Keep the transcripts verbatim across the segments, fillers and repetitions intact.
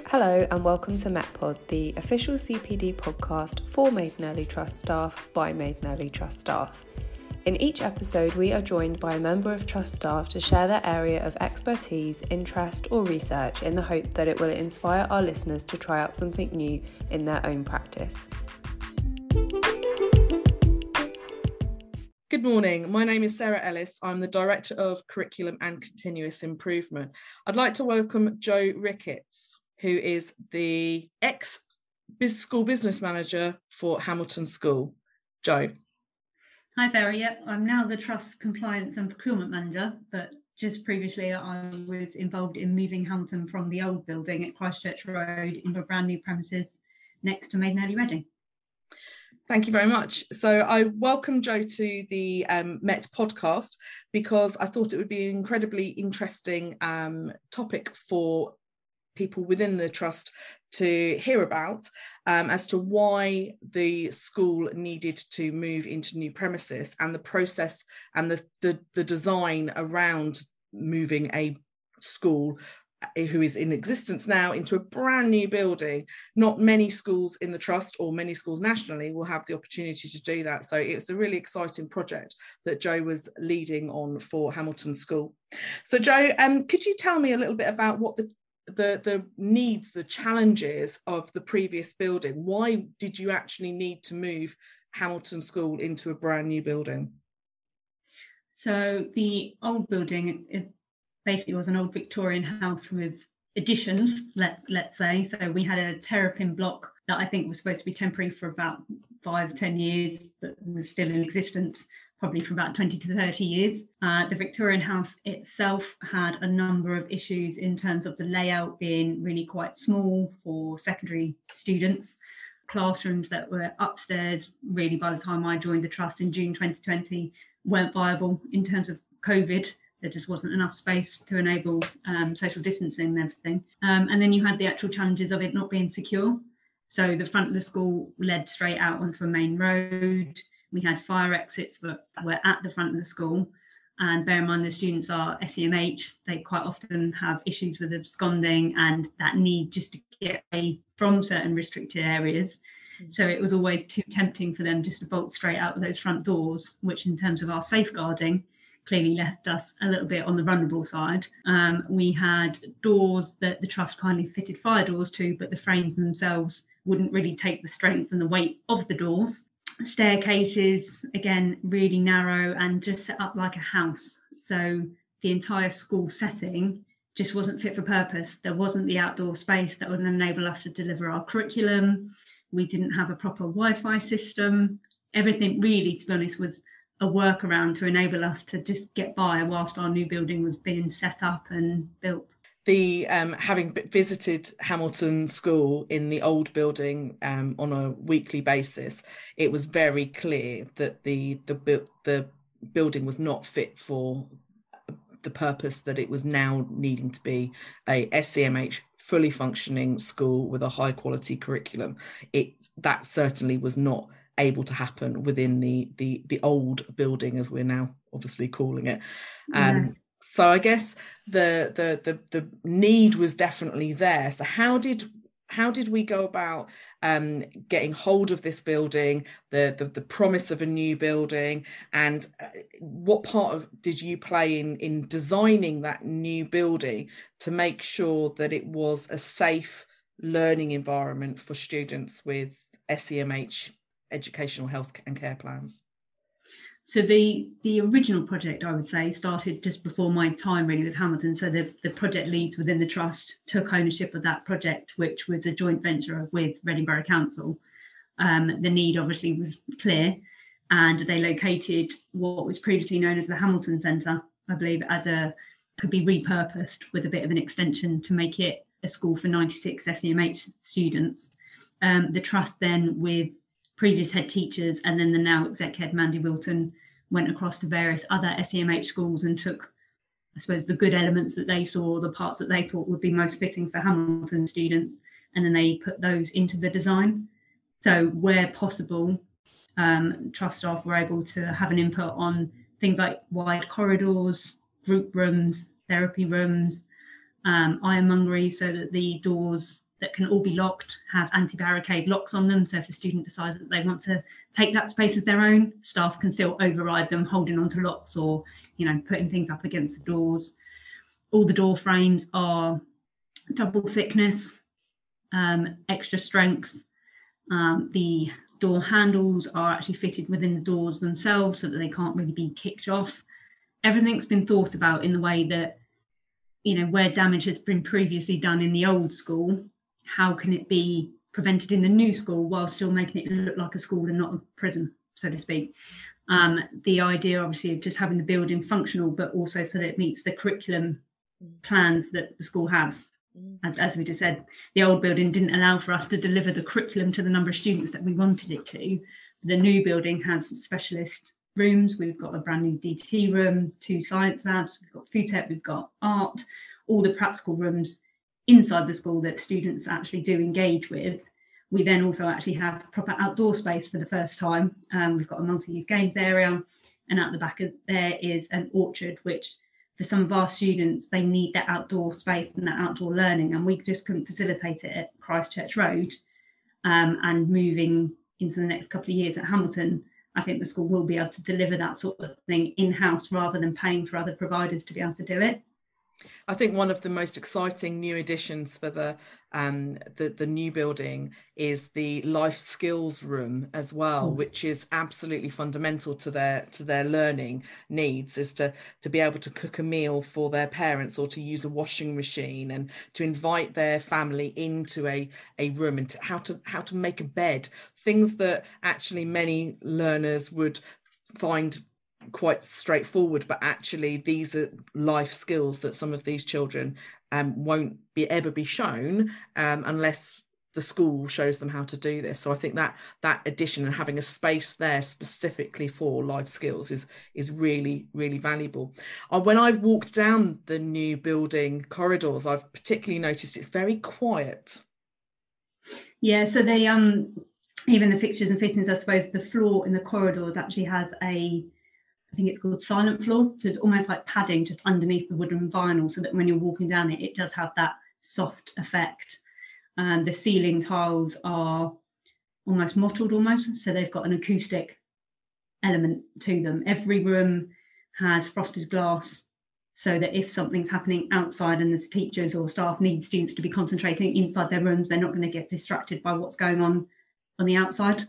Hello and welcome to MetPod, the official C P D podcast for Maiden Early Trust staff by Maiden Early Trust staff. In each episode, we are joined by a member of Trust staff to share their area of expertise, interest or research in the hope that it will inspire our listeners to try out something new in their own practice. Good morning, my name is Sarah Ellis. I'm the Director of Curriculum and Continuous Improvement. I'd like to welcome Jo Ricketts, who is the ex-school business manager for Hamilton School. Jo. Hi Sarah, yep, I'm now the Trust Compliance and Procurement Manager, but just previously I was involved in moving Hamilton from the old building at Christchurch Road into a brand new premises next to Maiden Early Reading. Thank you very much. So I welcome Jo to the um, Met podcast because I thought it would be an incredibly interesting um, topic for people within the Trust to hear about um, as to why the school needed to move into new premises and the process and the, the, the design around moving a school who is in existence now into a brand new building. Not many schools in the Trust or many schools nationally will have the opportunity to do that. So it's a really exciting project that Jo was leading on for Hamilton School. So Jo, um, could you tell me a little bit about what the, the, the needs, the challenges of the previous building? Why did you actually need to move Hamilton School into a brand new building? So the old building, it basically was an old Victorian house with additions, let, let's say. So we had a terrapin block that I think was supposed to be temporary for about five, ten years, but was still in existence probably for about twenty to thirty years. Uh, the Victorian house itself had a number of issues in terms of the layout being really quite small for secondary students. Classrooms that were upstairs, really by the time I joined the Trust in June twenty twenty, weren't viable in terms of COVID. There just wasn't enough space to enable um, social distancing and everything. Um, and then you had the actual challenges of it not being secure. So the front of the school led straight out onto a main road. We had fire exits that were at the front of the school. And bear in mind, the students are S E M H. They quite often have issues with absconding and that need just to get away from certain restricted areas. Mm-hmm. So it was always too tempting for them just to bolt straight out of those front doors, which in terms of our safeguarding, clearly left us a little bit on the vulnerable side. Um, we had doors that the Trust kindly fitted fire doors to, but the frames themselves wouldn't really take the strength and the weight of the doors. Staircases, again, really narrow and just set up like a house. So the entire school setting just wasn't fit for purpose. There wasn't the outdoor space that would enable us to deliver our curriculum. We didn't have a proper Wi-Fi system. Everything really, to be honest, was a workaround to enable us to just get by whilst our new building was being set up and built. The um, having visited Hamilton School in the old building um, on a weekly basis, it was very clear that the the the building was not fit for the purpose that it was now needing to be, a S C M H fully functioning school with a high quality curriculum. It that certainly was not able to happen within the the the old building, as we're now obviously calling it. Um, yeah. So I guess the, the the the need was definitely there. So how did how did we go about um, getting hold of this building, the, the the promise of a new building, and what part of did you play in in designing that new building to make sure that it was a safe learning environment for students with S E M H educational health and care plans? So the the original project, I would say, started just before my time really with Hamilton. So the, the project leads within the Trust took ownership of that project, which was a joint venture with Reading Borough Council. Um, the need obviously was clear, and they located what was previously known as the Hamilton Centre, I believe, as a could be repurposed with a bit of an extension to make it a school for ninety-six S E M H students. Um, the Trust then, with previous head teachers and then the now exec head Mandy Wilton, went across to various other S E M H schools and took, I suppose, the good elements that they saw, the parts that they thought would be most fitting for Hamilton students, and then they put those into the design. So where possible, um, Trust staff were able to have an input on things like wide corridors, group rooms, therapy rooms, um, ironmongery, so that the doors that can all be locked, have anti-barricade locks on them. So if a student decides that they want to take that space as their own, staff can still override them, holding onto locks or, you know, putting things up against the doors. All the door frames are double thickness, um, extra strength. Um, the door handles are actually fitted within the doors themselves so that they can't really be kicked off. Everything's been thought about in the way that, you know, where damage has been previously done in the old school, how can it be prevented in the new school while still making it look like a school and not a prison, so to speak. Um, the idea, obviously, of just having the building functional, but also so that it meets the curriculum plans that the school has. As, as we just said, the old building didn't allow for us to deliver the curriculum to the number of students that we wanted it to. The new building has specialist rooms. We've got a brand new D T room, two science labs, we've got food tech, we've got art, all the practical rooms inside the school that students actually do engage with. We then also actually have proper outdoor space for the first time. Um, we've got a multi-use games area, and at the back of there is an orchard, which for some of our students, they need that outdoor space and that outdoor learning, and we just couldn't facilitate it at Christchurch Road. Um, and moving into the next couple of years at Hamilton, I think the school will be able to deliver that sort of thing in-house rather than paying for other providers to be able to do it. I think one of the most exciting new additions for the um, the, the new building is the life skills room as well, mm. which is absolutely fundamental to their to their learning needs, is to to be able to cook a meal for their parents or to use a washing machine and to invite their family into a a room, and to, how to how to make a bed, things that actually many learners would find quite straightforward, but actually these are life skills that some of these children um, won't be ever be shown um, unless the school shows them how to do this. So I think that that addition and having a space there specifically for life skills is is really really valuable. Uh, when I've walked down the new building corridors, I've particularly noticed it's very quiet. Yeah, so they um even the fixtures and fittings, I suppose the floor in the corridors actually has a, I think it's called silent floor. So it's almost like padding just underneath the wooden vinyl, so that when you're walking down it, it does have that soft effect. And the ceiling tiles are almost mottled almost. So they've got an acoustic element to them. Every room has frosted glass, so that if something's happening outside and the teachers or staff need students to be concentrating inside their rooms, they're not going to get distracted by what's going on on the outside.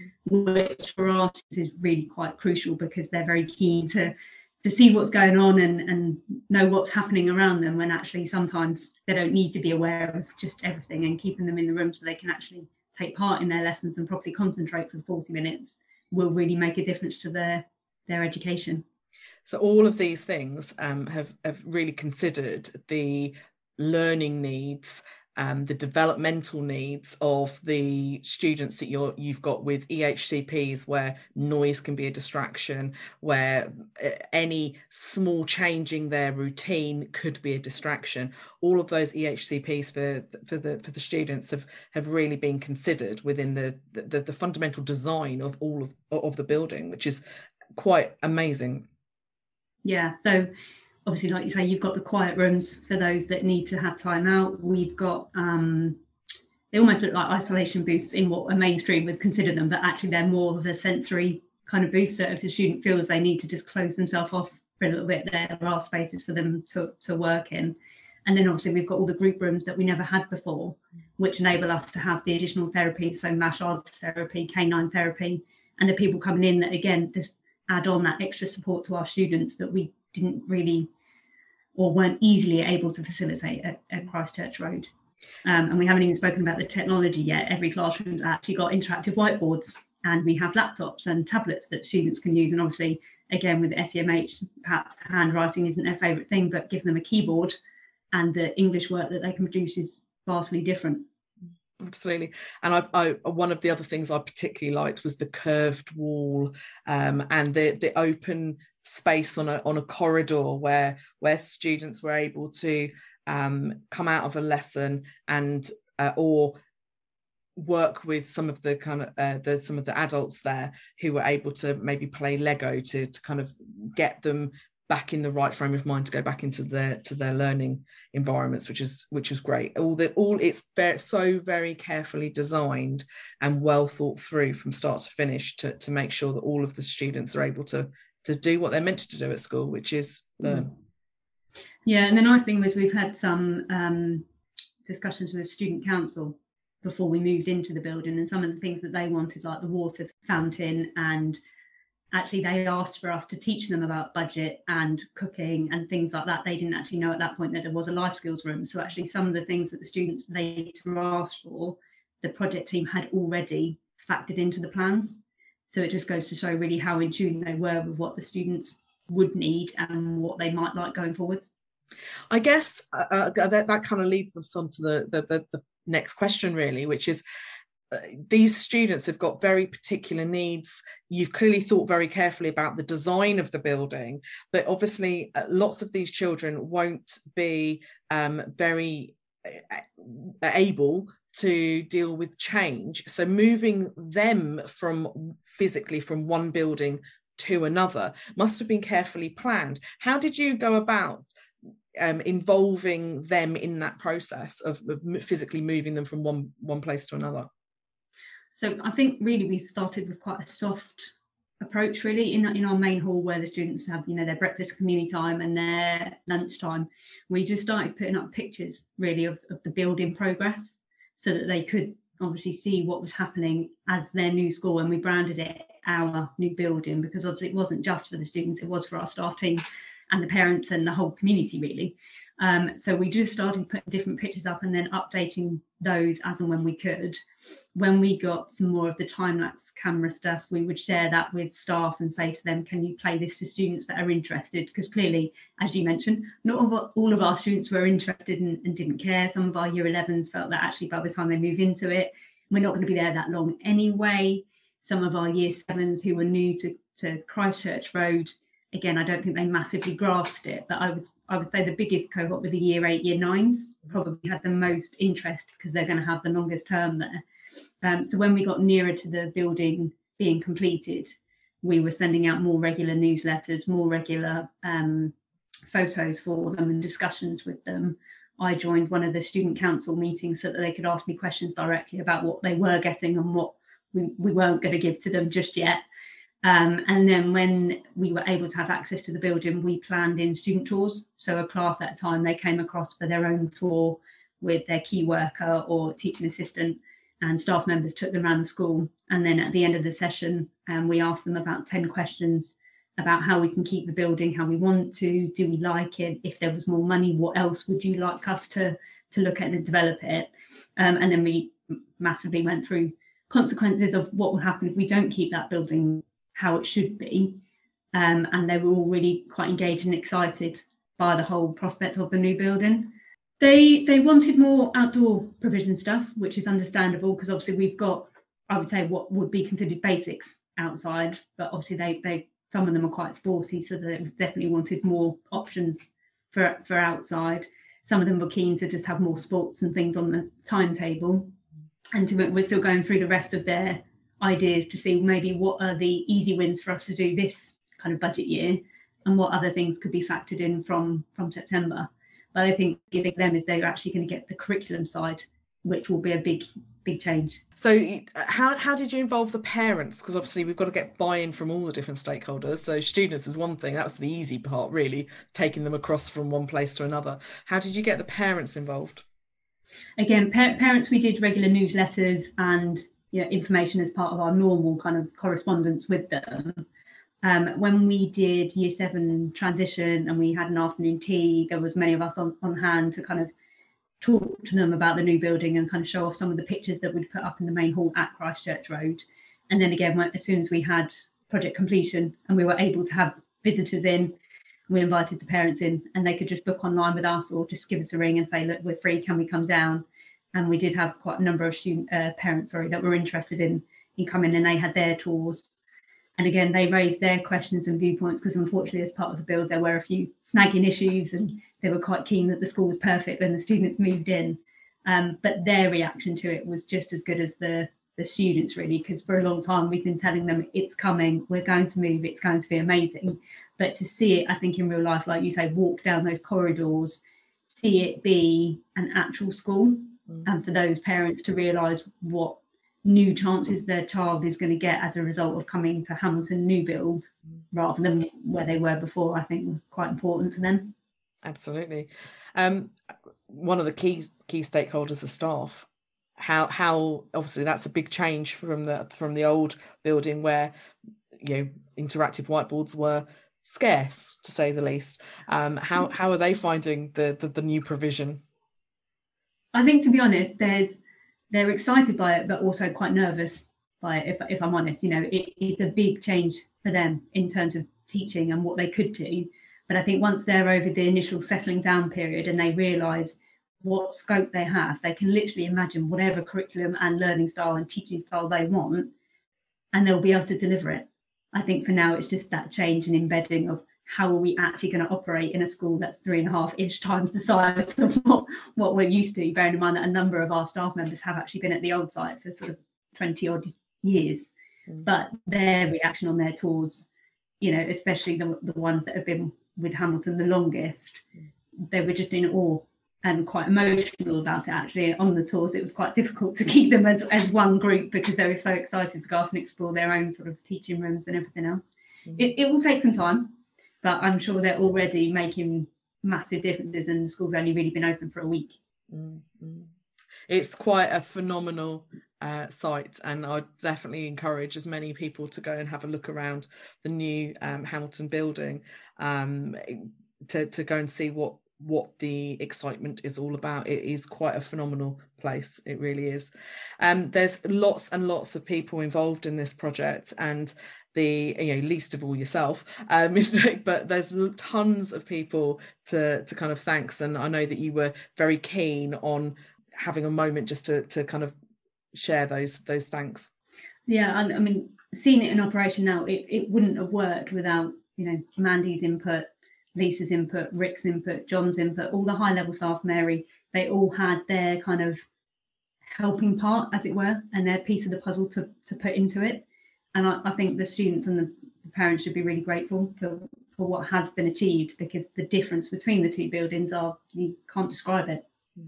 Which for artists is really quite crucial, because they're very keen to to see what's going on and and know what's happening around them, when actually sometimes they don't need to be aware of just everything, and keeping them in the room so they can actually take part in their lessons and properly concentrate for forty minutes will really make a difference to their their education. So all of these things um, have, have really considered the learning needs, Um, the developmental needs of the students that you're you've got with E H C Ps, where noise can be a distraction, where any small changing their routine could be a distraction. All of those E H C Ps for for the for the students have have really been considered within the the, the fundamental design of all of of the building, which is quite amazing. Yeah, so obviously, like you say, you've got the quiet rooms for those that need to have time out. We've got, um, they almost look like isolation booths in what a mainstream would consider them, but actually they're more of a sensory kind of booth. So if the student feels they need to just close themselves off for a little bit, there are spaces for them to, to work in. And then obviously we've got all the group rooms that we never had before, which enable us to have the additional therapy, so MASH arts therapy, canine therapy, and the people coming in that, again, just add on that extra support to our students that we didn't really or weren't easily able to facilitate at, at Christchurch Road. Um, and we haven't even spoken about the technology yet. Every classroom's actually got interactive whiteboards, and we have laptops and tablets that students can use. And obviously, again, with S E M H, perhaps handwriting isn't their favourite thing, but give them a keyboard and the English work that they can produce is vastly different. Absolutely. And I, I one of the other things I particularly liked was the curved wall um, and the the open space on a on a corridor where where students were able to um, come out of a lesson and uh, or work with some of the kind of uh, the some of the adults there who were able to maybe play Lego to to kind of get them back in the right frame of mind to go back into their to their learning environments, which is which is great. All the all it's very, so very carefully designed and well thought through from start to finish to, to make sure that all of the students are able to to do what they're meant to do at school, which is learn. Yeah, and the nice thing was we've had some um, discussions with student council before we moved into the building, and some of the things that they wanted, like the water fountain, and actually they asked for us to teach them about budget and cooking and things like that. They didn't actually know at that point that there was a life skills room. So actually some of the things that the students they asked for, the project team had already factored into the plans. So it just goes to show really how in tune they were with what the students would need and what they might like going forwards. I guess uh, that, that kind of leads us on to the, the, the, the next question really, which is, Uh, these students have got very particular needs. You've clearly thought very carefully about the design of the building, but obviously uh, lots of these children won't be um, very uh, able to deal with change. So moving them from physically from one building to another must have been carefully planned. How did you go about um, involving them in that process of, of physically moving them from one, one place to another? So I think really we started with quite a soft approach really in, in our main hall where the students have, you know, their breakfast community time and their lunchtime. We just started putting up pictures really of, of the building progress so that they could obviously see what was happening as their new school, and we branded it our new building because obviously it wasn't just for the students, it was for our staff team and the parents and the whole community really. Um, so we just started putting different pictures up and then updating those as and when we could. When we got some more of the time-lapse camera stuff, we would share that with staff and say to them, can you play this to students that are interested? Because clearly, as you mentioned, not all, all of our students were interested and, and didn't care. Some of our year elevens felt that actually by the time they move into it, we're not going to be there that long anyway. Some of our year sevens who were new to, to Christchurch Road, again, I don't think they massively grasped it, but I was I would say the biggest cohort with the year eight, year nines probably had the most interest because they're going to have the longest term there. Um, so when we got nearer to the building being completed, we were sending out more regular newsletters, more regular um, photos for them and discussions with them. I joined one of the student council meetings so that they could ask me questions directly about what they were getting and what we, we weren't going to give to them just yet. Um, and then when we were able to have access to the building, we planned in student tours. So a class at a time, they came across for their own tour with their key worker or teaching assistant, and staff members took them around the school. And then at the end of the session, um, we asked them about ten questions about how we can keep the building, how we want to, do we like it? If there was more money, what else would you like us to, to look at and develop it? Um, and then we massively went through consequences of what will happen if we don't keep that building how it should be, um, and they were all really quite engaged and excited by the whole prospect of the new building. They they wanted more outdoor provision stuff, which is understandable because obviously we've got, I would say, what would be considered basics outside, but obviously they they some of them are quite sporty, so they definitely wanted more options for for outside. Some of them were keen to just have more sports and things on the timetable, and to, we're still going through the rest of their ideas to see maybe what are the easy wins for us to do this kind of budget year and what other things could be factored in from from September. But I think the thing for them is they're actually going to get the curriculum side, which will be a big big change. So how, how did you involve the parents? Because obviously we've got to get buy-in from all the different stakeholders. So students is one thing, that was the easy part really, taking them across from one place to another. How did you get the parents involved? Again, pa- parents, we did regular newsletters and you know, information as part of our normal kind of correspondence with them. Um, when we did year seven transition and we had an afternoon tea, there was many of us on, on hand to kind of talk to them about the new building and kind of show off some of the pictures that we'd put up in the main hall at Christchurch Road. And then again, when, as soon as we had project completion and we were able to have visitors in, we invited the parents in and they could just book online with us or just give us a ring and say, look, we're free, can we come down? And we did have quite a number of student uh, parents, sorry, that were interested in, in coming, and they had their tours. And again, they raised their questions and viewpoints because unfortunately, as part of the build, there were a few snagging issues and they were quite keen that the school was perfect when the students moved in. Um, but their reaction to it was just as good as the, the students, really, because for a long time we've been telling them it's coming, we're going to move, it's going to be amazing. But to see it, I think, in real life, like you say, walk down those corridors, see it be an actual school, mm. and for those parents to realise what new chances their child is going to get as a result of coming to Hamilton new build mm. rather than where they were before, I think was quite important to them. Absolutely. Um, one of the key key stakeholders is staff. How how obviously that's a big change from the from the old building where, you know, interactive whiteboards were scarce, to say the least. Um, how how are they finding the, the the new provision? I think, to be honest, there's they're excited by it, but also quite nervous by it. If if I'm honest, you know, it, it's a big change for them in terms of teaching and what they could do. But I think once they're over the initial settling down period and they realise what scope they have, they can literally imagine whatever curriculum and learning style and teaching style they want, and they'll be able to deliver it. I think for now it's just that change and embedding of how are we actually going to operate in a school that's three and a half ish times the size of what, what we're used to, bearing in mind that a number of our staff members have actually been at the old site for sort of twenty odd years. Mm. But their reaction on their tours, you know, especially the, the ones that have been with Hamilton the longest, mm. they were just in awe and quite emotional about it. Actually, on the tours it was quite difficult to keep them as, as one group because they were so excited to go off and explore their own sort of teaching rooms and everything else. Mm. It, it will take some time, but I'm sure they're already making massive differences, and the school's only really been open for a week. Mm-hmm. It's quite a phenomenal uh, site, and I'd definitely encourage as many people to go and have a look around the new um, Hamilton building, um, to, to go and see what what the excitement is all about. It is quite a phenomenal place, it really is. Um, there's lots and lots of people involved in this project, and the, you know, least of all yourself, um, but there's tons of people to to kind of thanks, and I know that you were very keen on having a moment just to to kind of share those those thanks. Yeah, I, I mean, seeing it in operation now, it, it wouldn't have worked without, you know, Mandy's input, Lisa's input, Rick's input, John's input, all the high level staff, Mary, they all had their kind of helping part, as it were, and their piece of the puzzle to, to put into it. And I, I think the students and the, the parents should be really grateful for, for what has been achieved, because the difference between the two buildings are, you can't describe it.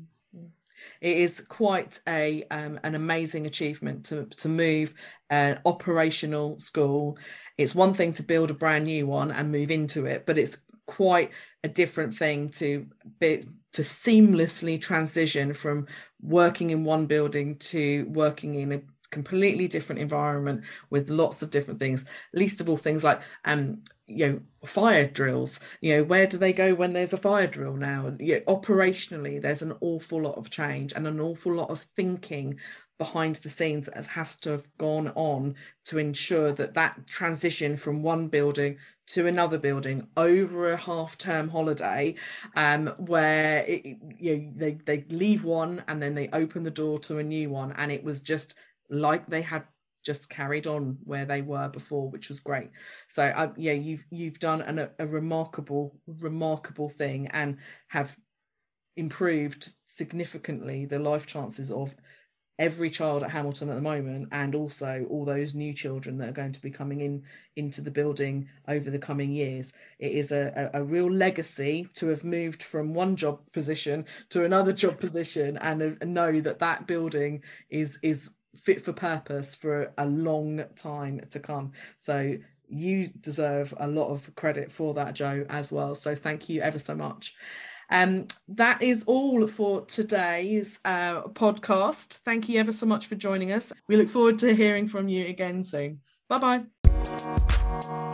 It is quite a um, an amazing achievement to, to move an operational school. It's one thing to build a brand new one and move into it, but it's quite a different thing to be to seamlessly transition from working in one building to working in a completely different environment with lots of different things, least of all things like um you know fire drills. You know, where do they go when there's a fire drill now? You know, operationally there's an awful lot of change and an awful lot of thinking behind the scenes that has to have gone on to ensure that that transition from one building to another building over a half-term holiday, um, where it, you know, they, they leave one and then they open the door to a new one, and it was just like they had just carried on where they were before, which was great. So uh, yeah, you've you've done an, a, a remarkable, remarkable thing, and have improved significantly the life chances of every child at Hamilton at the moment, and also all those new children that are going to be coming in into the building over the coming years. It is a, a, a real legacy to have moved from one job position to another job position, and, uh, know that that building is is fit for purpose for a long time to come. So you deserve a lot of credit for that, Jo, as well. So thank you ever so much. Um, that is all for today's uh, podcast. Thank you ever so much for joining us. We look forward to hearing from you again soon. Bye-bye.